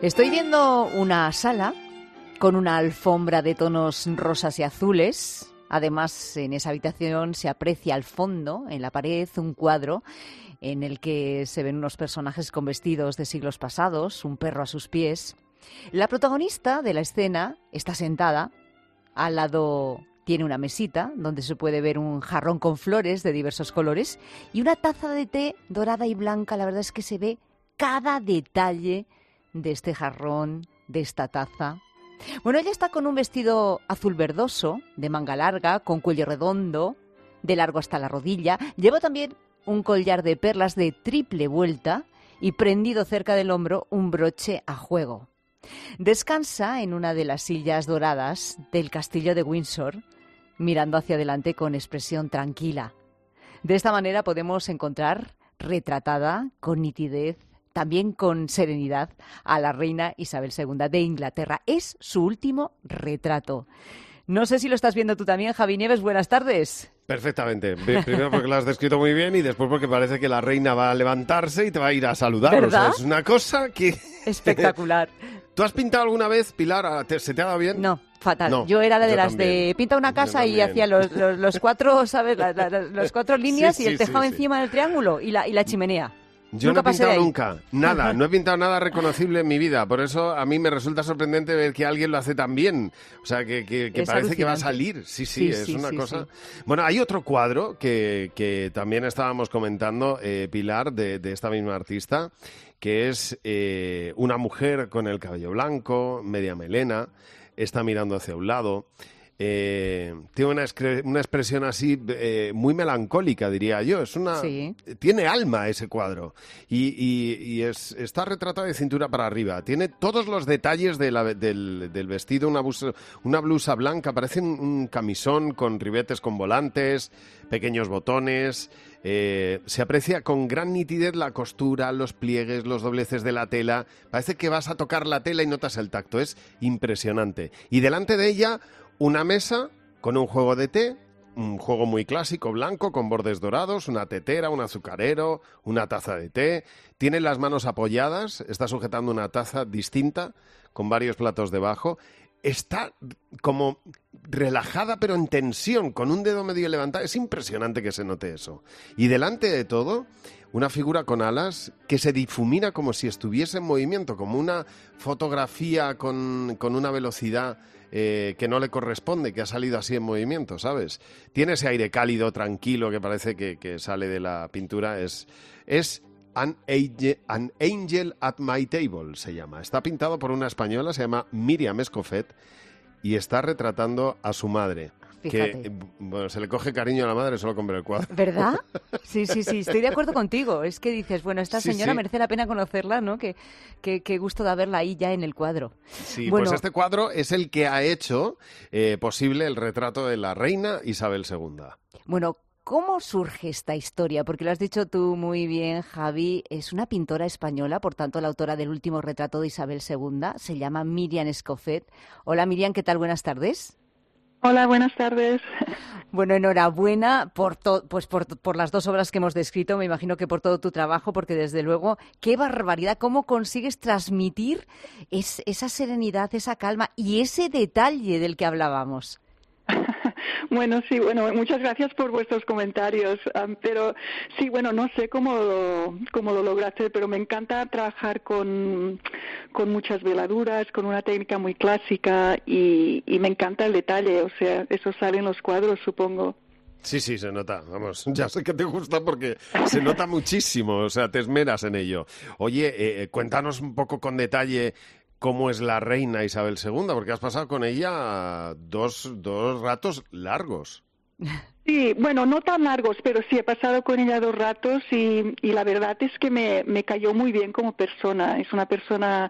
Estoy viendo una sala con una alfombra de tonos rosas y azules. Además, en esa habitación se aprecia al fondo, en la pared, un cuadro en el que se ven unos personajes con vestidos de siglos pasados, un perro a sus pies. La protagonista de la escena está sentada. Al lado tiene una mesita donde se puede ver un jarrón con flores de diversos colores y una taza de té dorada y blanca. La verdad es que se ve cada detalle de este jarrón, de esta taza. Bueno, ella está con un vestido azul verdoso, de manga larga, con cuello redondo, de largo hasta la rodilla. Lleva también un collar de perlas de triple vuelta y prendido cerca del hombro un broche a juego. Descansa en una de las sillas doradas del castillo de Windsor, mirando hacia adelante con expresión tranquila. De esta manera podemos encontrar retratada con nitidez, también con serenidad, a la reina Isabel II de Inglaterra. Es su último retrato. No sé si lo estás viendo tú también, Javi Nieves. Buenas tardes. Perfectamente. Primero porque lo has descrito muy bien y después porque parece que la reina va a levantarse y te va a ir a saludar. ¿Verdad? O sea, es una cosa que... Espectacular. ¿Tú has pintado alguna vez, Pilar? ¿Se te ha dado bien? No, fatal. No, yo era de yo las también. de pinta una casa y hacía los cuatro, ¿sabes? Los cuatro líneas y el tejado encima del triángulo y la chimenea. Yo nunca no he pasé de pintado ahí. nunca, nada, no he pintado nada reconocible en mi vida, por eso a mí me resulta sorprendente ver que alguien lo hace tan bien, o sea, que parece que va a salir, sí, es una cosa... Sí. Bueno, hay otro cuadro que también estábamos comentando, Pilar, de esta misma artista, que es una mujer con el cabello blanco, media melena, está mirando hacia un lado... tiene una expresión así muy melancólica, diría yo. Tiene alma ese cuadro y está retratado de cintura para arriba. Tiene todos los detalles del vestido, una blusa blanca, parece un camisón con ribetes con volantes, pequeños botones. Se aprecia con gran nitidez la costura, los pliegues, los dobleces de la tela. Parece que vas a tocar la tela y notas el tacto. Es impresionante. Y delante de ella una mesa con un juego de té, un juego muy clásico, blanco, con bordes dorados, una tetera, un azucarero, una taza de té. Tiene las manos apoyadas, está sujetando una taza distinta, con varios platos debajo. Está como relajada pero en tensión, con un dedo medio levantado. Es impresionante que se note eso. Y delante de todo, una figura con alas que se difumina como si estuviese en movimiento, como una fotografía con una velocidad que no le corresponde, que ha salido así en movimiento, ¿sabes? Tiene ese aire cálido, tranquilo, que parece que sale de la pintura. Es An Angel at My Table, se llama. Está pintado por una española, se llama Míriam Escofet, y está retratando a su madre. Fíjate. Que, bueno, se le coge cariño a la madre solo con ver el cuadro. ¿Verdad? Sí, estoy de acuerdo contigo. Es que dices, bueno, esta señora merece la pena conocerla, ¿no? Qué gusto de verla ahí ya en el cuadro. Sí, bueno, pues este cuadro es el que ha hecho posible el retrato de la reina Isabel II. Bueno, ¿cómo surge esta historia? Porque lo has dicho tú muy bien, Javi. Es una pintora española, por tanto, la autora del último retrato de Isabel II. Se llama Míriam Escofet. Hola, Míriam, ¿qué tal? Buenas tardes. Hola, buenas tardes. Bueno, enhorabuena por las dos obras que hemos descrito, me imagino que por todo tu trabajo, porque desde luego, qué barbaridad, cómo consigues transmitir esa serenidad, esa calma y ese detalle del que hablábamos. Bueno, sí, muchas gracias por vuestros comentarios, pero sí, no sé cómo lo lograste, pero me encanta trabajar con muchas veladuras, con una técnica muy clásica y me encanta el detalle, o sea, eso sale en los cuadros, supongo. Sí, se nota, vamos, ya sé que te gusta porque se nota muchísimo, o sea, te esmeras en ello. Oye, cuéntanos un poco con detalle cómo es la reina Isabel II, porque has pasado con ella dos ratos largos. Sí, no tan largos, pero sí he pasado con ella 2 ratos y la verdad es que me cayó muy bien como persona. Es una persona,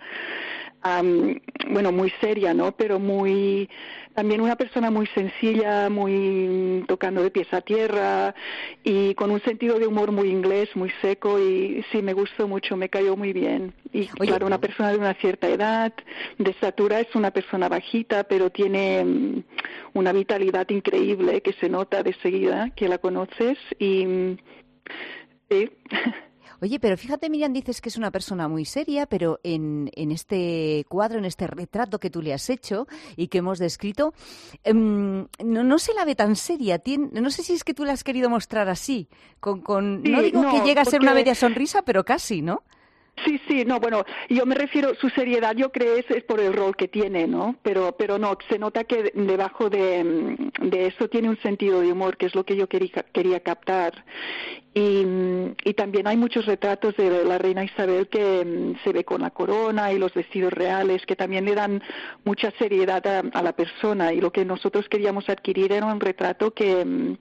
muy seria, ¿no? Pero también una persona muy sencilla, muy tocando de pies a tierra y con un sentido de humor muy inglés, muy seco y sí, me gustó mucho, me cayó muy bien. Y claro, una persona de una cierta edad, de estatura, es una persona bajita, pero tiene una vitalidad increíble que se nota de seguida que la conoces y sí. Oye, pero fíjate, Miriam, dices que es una persona muy seria, pero en este cuadro, en este retrato que tú le has hecho y que hemos descrito, no se la ve tan seria. No sé si es que tú la has querido mostrar así, Sí, no digo que llega a ser una porque... media sonrisa, pero casi, ¿no? Sí, no, bueno, yo me refiero, su seriedad yo creo es por el rol que tiene, ¿no? Pero no, se nota que debajo de eso tiene un sentido de humor, que es lo que yo quería captar. Y también hay muchos retratos de la reina Isabel que se ve con la corona y los vestidos reales, que también le dan mucha seriedad a la persona. Y lo que nosotros queríamos adquirir era un retrato que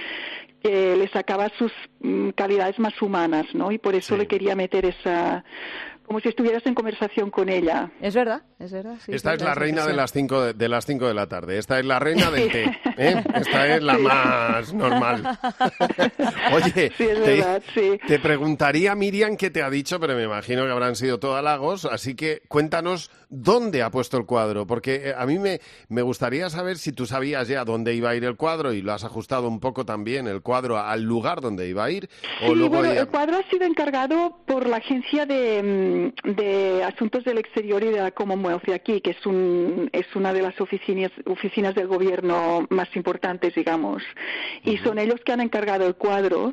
le sacaba sus calidades más humanas, ¿no? Y por eso le quería meter esa... como si estuvieras en conversación con ella. Es verdad. Sí, esta es la reina de las 5 de la tarde. Esta es la reina del té. Esta es la más normal. Oye, sí, es verdad, te preguntaría, Miriam, qué te ha dicho, pero me imagino que habrán sido todo halagos, así que cuéntanos dónde ha puesto el cuadro, porque a mí me gustaría saber si tú sabías ya dónde iba a ir el cuadro y lo has ajustado un poco también, el cuadro, al lugar donde iba a ir. Sí, el cuadro ha sido encargado por la agencia de Asuntos del Exterior y de la Commonwealth de aquí, que es una de las oficinas del gobierno más importantes, digamos. Y son ellos que han encargado el cuadro.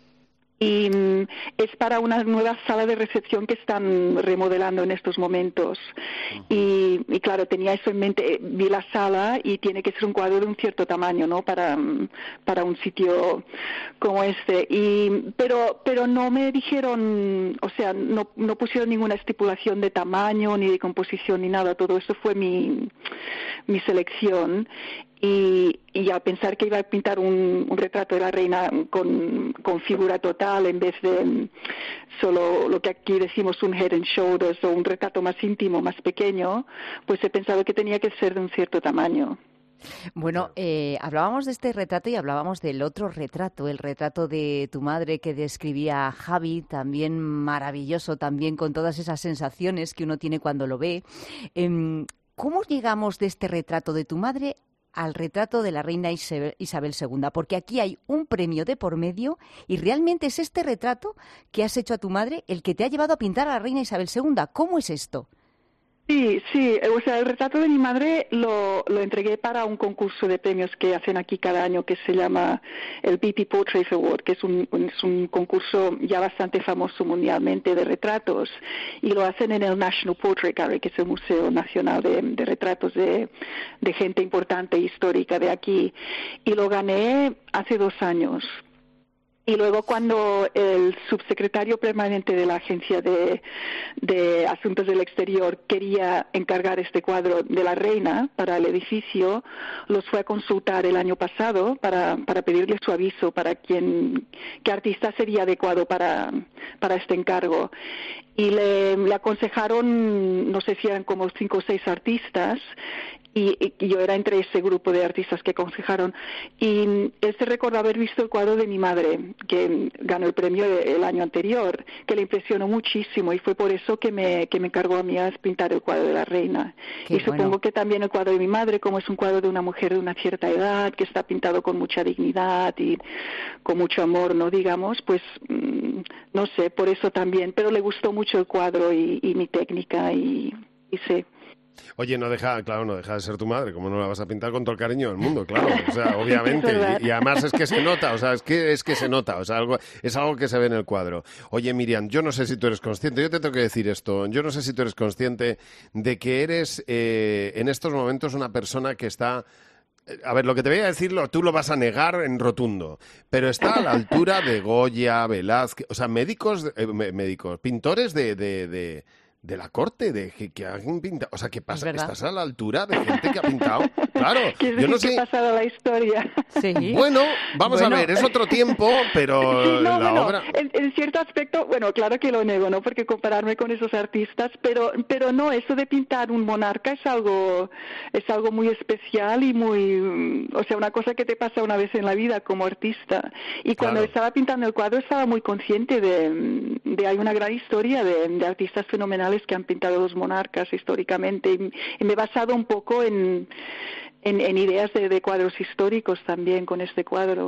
Y es para una nueva sala de recepción que están remodelando en estos momentos. Y claro, tenía eso en mente. Vi la sala y tiene que ser un cuadro de un cierto tamaño, ¿no? Para un sitio como este. Pero no me dijeron, o sea, no pusieron ninguna estipulación de tamaño, ni de composición, ni nada. Todo eso fue mi selección. Y al pensar que iba a pintar un retrato de la reina con figura total en vez de solo lo que aquí decimos un head and shoulders o un retrato más íntimo, más pequeño, pues he pensado que tenía que ser de un cierto tamaño. Bueno, hablábamos de este retrato y hablábamos del otro retrato, el retrato de tu madre que describía Javi, también maravilloso, también con todas esas sensaciones que uno tiene cuando lo ve. ¿Cómo llegamos de este retrato de tu madre al retrato de la reina Isabel II? Porque aquí hay un premio de por medio y realmente es este retrato que has hecho a tu madre el que te ha llevado a pintar a la reina Isabel II. ¿Cómo es esto? Sí, o sea, el retrato de mi madre lo entregué para un concurso de premios que hacen aquí cada año que se llama el BP Portrait Award, que es un concurso ya bastante famoso mundialmente de retratos, y lo hacen en el National Portrait Gallery, que es el Museo Nacional de Retratos de gente importante e histórica de aquí, y lo gané hace 2 años. Y luego cuando el subsecretario permanente de la Agencia de Asuntos del Exterior quería encargar este cuadro de la reina para el edificio, los fue a consultar el año pasado para pedirle su aviso para qué artista sería adecuado para este encargo. Y le aconsejaron, no sé si eran como 5 o 6 artistas, y yo era entre ese grupo de artistas que aconsejaron, y él se recordó haber visto el cuadro de mi madre que ganó el premio el año anterior, que le impresionó muchísimo, y fue por eso que me encargó a mí a pintar el cuadro de la reina. Qué y supongo que también el cuadro de mi madre, como es un cuadro de una mujer de una cierta edad, que está pintado con mucha dignidad y con mucho amor, no digamos, pues no sé, por eso también, pero le gustó mucho el cuadro y mi técnica y sé. Oye, no deja de ser tu madre, ¿cómo no la vas a pintar con todo el cariño del mundo? Claro, o sea, obviamente, y además es que se nota, o sea, es que se nota, o sea, es algo que se ve en el cuadro. Oye, Miriam, yo no sé si tú eres consciente, yo te tengo que decir esto, yo no sé si tú eres consciente de que eres en estos momentos una persona que está... A ver, lo que te voy a decir tú lo vas a negar en rotundo, pero está a la altura de Goya, Velázquez, o sea, pintores de la corte, que han pintado, o sea, ¿qué pasa? ¿Estás a la altura de gente que ha pintado? Claro, yo no sé. ¿Qué ha pasado a la historia? Sí. Bueno, vamos a ver, es otro tiempo, pero sí, obra... En cierto aspecto, bueno, claro que lo nego, ¿no? Porque compararme con esos artistas, pero no, eso de pintar un monarca es algo muy especial y muy, o sea, una cosa que te pasa una vez en la vida como artista. Y cuando estaba pintando el cuadro estaba muy consciente de hay una gran historia de artistas fenomenales que han pintado los monarcas históricamente, y me he basado un poco en ideas de cuadros históricos también con este cuadro.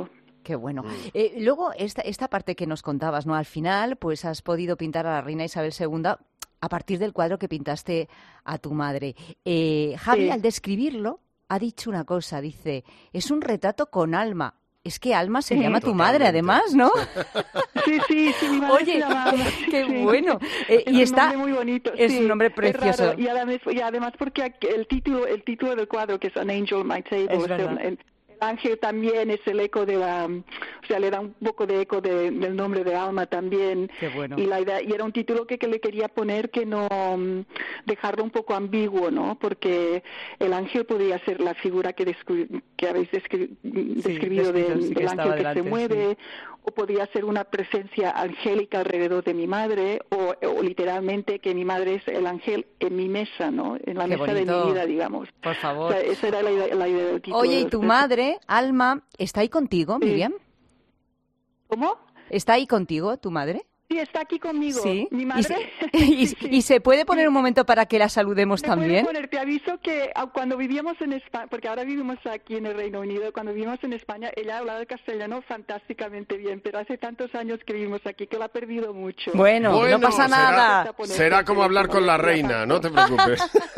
Qué bueno. Luego, esta parte que nos contabas, ¿no? Al final, pues has podido pintar a la reina Isabel II a partir del cuadro que pintaste a tu madre. Javi, al describirlo, ha dicho una cosa, dice, es un retrato con alma. Es que Alma se llama tu madre, además, ¿no? Sí, mi madre. Oye, se llama Alma. qué bueno. Es y un nombre muy bonito. Es un nombre precioso. Es raro. Y además porque el título del cuadro, que es An Angel on My Table, es verdad. El ángel también es el eco de o sea, le da un poco de eco del nombre de Alma también. Qué bueno. Y era un título que le quería poner, que no dejarlo un poco ambiguo, ¿no? Porque el ángel podría ser la figura que habéis describido del ángel que se mueve, o podría ser una presencia angélica alrededor de mi madre, o literalmente que mi madre es el ángel en mi mesa, ¿no? En la mesa de mi vida, digamos. Por favor. O sea, esa era la idea del título. Oye, ¿y tu madre, Alma, está ahí contigo, Miriam? ¿Cómo? ¿Está ahí contigo, tu madre? Sí, está aquí conmigo. Sí. Mi madre. ¿Y se puede poner un momento para que la saludemos también? Te aviso que cuando vivíamos en España, porque ahora vivimos aquí en el Reino Unido, cuando vivimos en España, ella hablaba el castellano fantásticamente bien, pero hace tantos años que vivimos aquí que lo ha perdido mucho. Bueno, no pasa nada. Será como hablar con la reina, no te preocupes.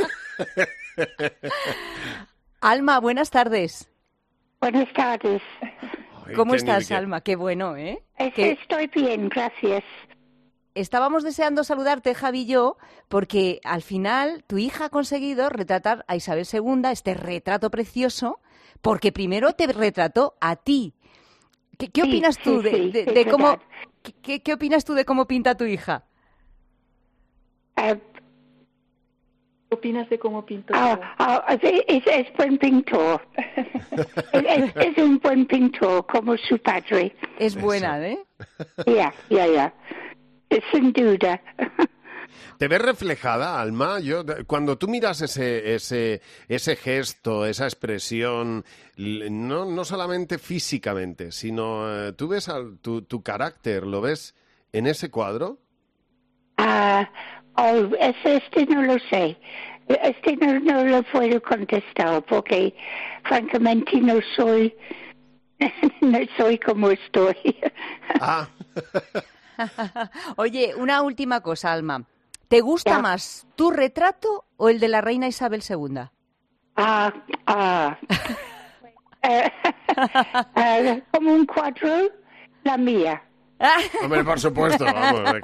Alma, buenas tardes. Buenas tardes. ¿Cómo estás, Alma? Qué bueno, ¿eh? Estoy bien, gracias. Estábamos deseando saludarte, Javi y yo, porque al final tu hija ha conseguido retratar a Isabel II, este retrato precioso, porque primero te retrató a ti. ¿Qué opinas tú de cómo? ¿Qué opinas tú de cómo pinta tu hija? ¿Qué opinas de cómo pinto? Es buen pintor. es un buen pintor, como su padre. Es buena, ¿eh? Ya. Sin duda. ¿Te ves reflejada, Alma? Cuando tú miras ese gesto, esa expresión, no solamente físicamente, sino tú ves tu carácter, ¿lo ves en ese cuadro? Este no lo sé. No lo puedo contestar porque, francamente, no soy como estoy. Ah. Oye, una última cosa, Alma. ¿Te gusta más tu retrato o el de la reina Isabel II? Como un cuadro, la mía. Hombre, por supuesto, vamos.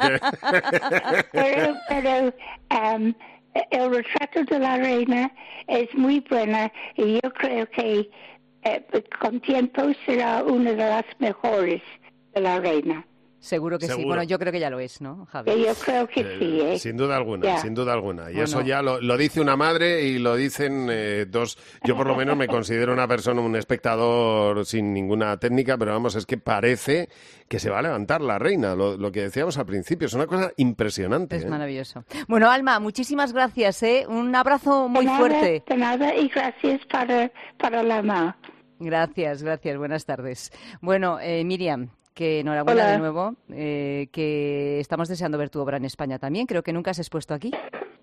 Pero el retrato de la reina es muy buena y yo creo que con tiempo será una de las mejores de la reina. Seguro que sí. Bueno, yo creo que ya lo es, ¿no, Javi? Yo creo que sí. Sin duda alguna, sin duda alguna. Y eso ya lo dice una madre y lo dicen dos. Yo por lo menos me considero una persona, un espectador sin ninguna técnica, pero vamos, es que parece que se va a levantar la reina, lo que decíamos al principio. Es una cosa impresionante. Es maravilloso. Bueno, Alma, muchísimas gracias, ¿eh? Un abrazo muy fuerte. De nada, y gracias para la mamá. Gracias. Buenas tardes. Bueno, Miriam, que enhorabuena de nuevo, que estamos deseando ver tu obra en España también. Creo que nunca has expuesto aquí.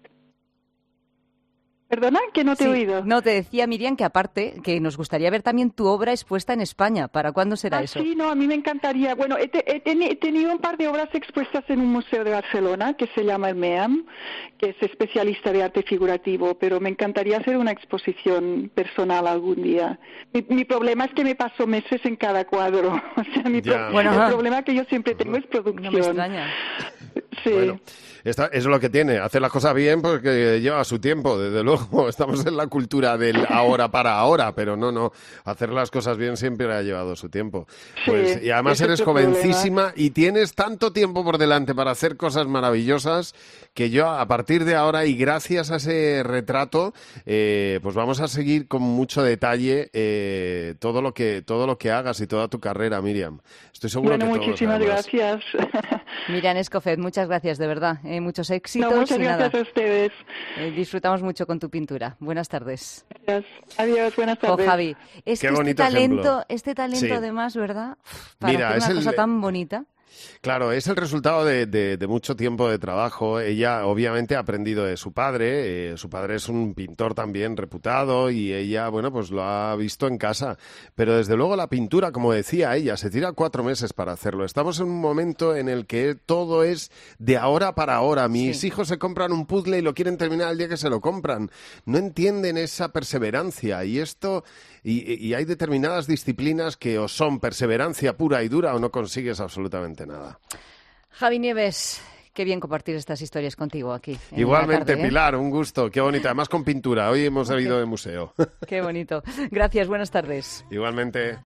¿Perdona? Que no te he oído. No, te decía, Miriam, que aparte, que nos gustaría ver también tu obra expuesta en España. ¿Para cuándo será eso? Sí, no, a mí me encantaría. Bueno, he tenido un par de obras expuestas en un museo de Barcelona que se llama el MEAM, que es especialista de arte figurativo, pero me encantaría hacer una exposición personal algún día. Mi problema es que me paso meses en cada cuadro. O sea, el problema que yo siempre tengo es producción. No me extraña. Sí. Bueno, es lo que tiene, hacer las cosas bien porque lleva su tiempo, desde luego. Estamos en la cultura del ahora para ahora, pero no, hacer las cosas bien siempre ha llevado su tiempo. Pues, y además eres jovencísima y tienes tanto tiempo por delante para hacer cosas maravillosas que yo a partir de ahora y gracias a ese retrato pues vamos a seguir con mucho detalle todo lo que hagas y toda tu carrera, Miriam. Estoy seguro que todos, muchísimas gracias. Miriam Escofet, muchas gracias, de verdad. Muchos éxitos. Muchas gracias a ustedes. Disfrutamos mucho con tu pintura. Buenas tardes. Gracias. Adiós, buenas tardes. Javi, es Qué que bonito este talento además, ¿verdad? Para hacer una cosa tan bonita. Claro, es el resultado de mucho tiempo de trabajo. Ella obviamente ha aprendido de su padre. Su padre es un pintor también reputado y ella, bueno, pues lo ha visto en casa. Pero desde luego la pintura, como decía ella, se tira 4 meses para hacerlo. Estamos en un momento en el que todo es de ahora para ahora. Mis hijos se compran un puzzle y lo quieren terminar el día que se lo compran. No entienden esa perseverancia y esto... Y hay determinadas disciplinas que o son perseverancia pura y dura o no consigues absolutamente nada. Javi Nieves, qué bien compartir estas historias contigo aquí. Igualmente, tarde, ¿eh? Pilar, un gusto, qué bonita. Además con pintura, hoy hemos salido de museo. Qué bonito. Gracias, buenas tardes. Igualmente.